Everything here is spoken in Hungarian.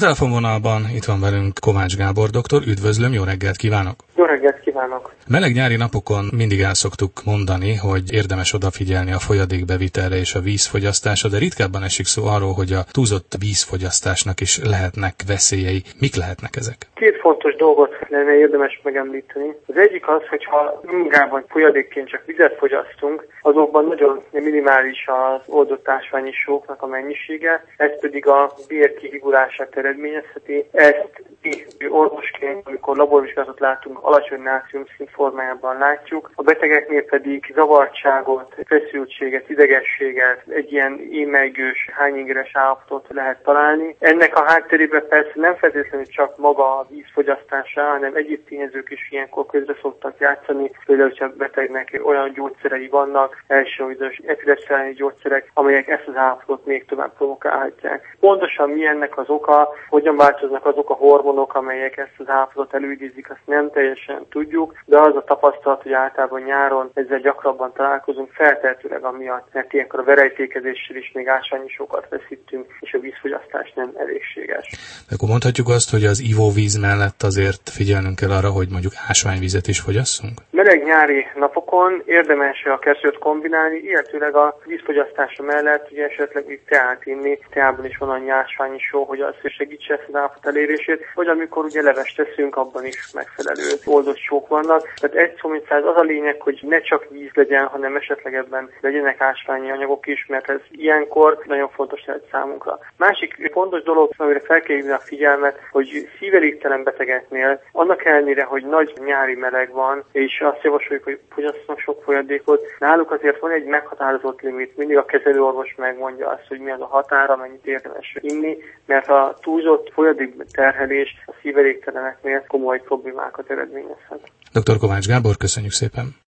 telefonvonalban itt van velünk Kovács Gábor doktor, üdvözlöm, jó reggelt kívánok! Jó reggelt kívánok! Meleg nyári napokon mindig el szoktuk mondani, hogy érdemes odafigyelni a folyadékbevitelre és a vízfogyasztásra, de ritkábban esik szó arról, hogy a túlzott vízfogyasztásnak is lehetnek veszélyei. Mik lehetnek ezek? Két fontos dolgot lenne érdemes megemlíteni. Az egyik az, hogyha önmagában folyadékként csak vizet fogyasztunk, azokban nagyon minimális az oldott ásványi sóknak a mennyisége, ez pedig a bér kihigulását eredményezheti. Ezt mi orvosként, amikor laborvizsgálatot látunk, alacsony nátriumszint formájában látjuk. A betegeknél pedig zavartságot, feszültséget, idegességet, egy ilyen émelygős, hányingeres állapotot lehet találni. Ennek a hátterében persze nem feltétlenül csak maga a vízfogyasztása, hanem egyéb tényezők is ilyenkor közre szoktak játszani. Például, hogyha a betegnek olyan gyógyszerei vannak, elsősorban epilepsziás gyógyszerek, amelyek ezt az állapotot még tovább provokálhatják. Pontosan mi ennek az oka, hogyan változnak azok a hormonok, amelyek ezt az állapotot előidézik, azt nem teljesen tudjuk, de az a tapasztalat, hogy általában nyáron ezzel gyakrabban találkozunk, feltehetőleg amiatt, mert ilyenkor a verejtékezéssel is még ásványi sokat veszítünk, és a vízfogyasztás nem elégséges. Akkor mondhatjuk azt, hogy az ivóvíz mellett azért figyelnünk kell arra, hogy mondjuk ásványvizet is fogyasszunk? Meleg nyári napokon érdemes a kettőt kombinálni, illetőleg a vízfogyasztása mellett ugye esetleg még teát inni, teában is van annyi ásványi só, hogy az segítse ezt az állapot elérését, vagy amikor ugye levest teszünk, abban is megfelelő oldott sók vannak. Tehát egy szó mint száz az a lényeg, hogy ne csak víz legyen, hanem esetleg ebben legyenek ásványi anyagok is, mert ez ilyenkor nagyon fontos lehet számunkra. Másik fontos dolog, amire fel kell hívni a figyelmet, hogy szívelégtelen betegeknél, annak ellenére, hogy nagy nyári meleg van, és azt javasoljuk, hogy fogyasszanak sok folyadékot, náluk azért van egy meghatározott limit. Mindig a kezelőorvos megmondja azt, hogy mi az a határ, amennyit érdemes inni, mert a túlzott folyadékterhelés a szívelégteleneknél komoly problémákat eredményezhet. Dr. Kovács Gábor, köszönjük szépen!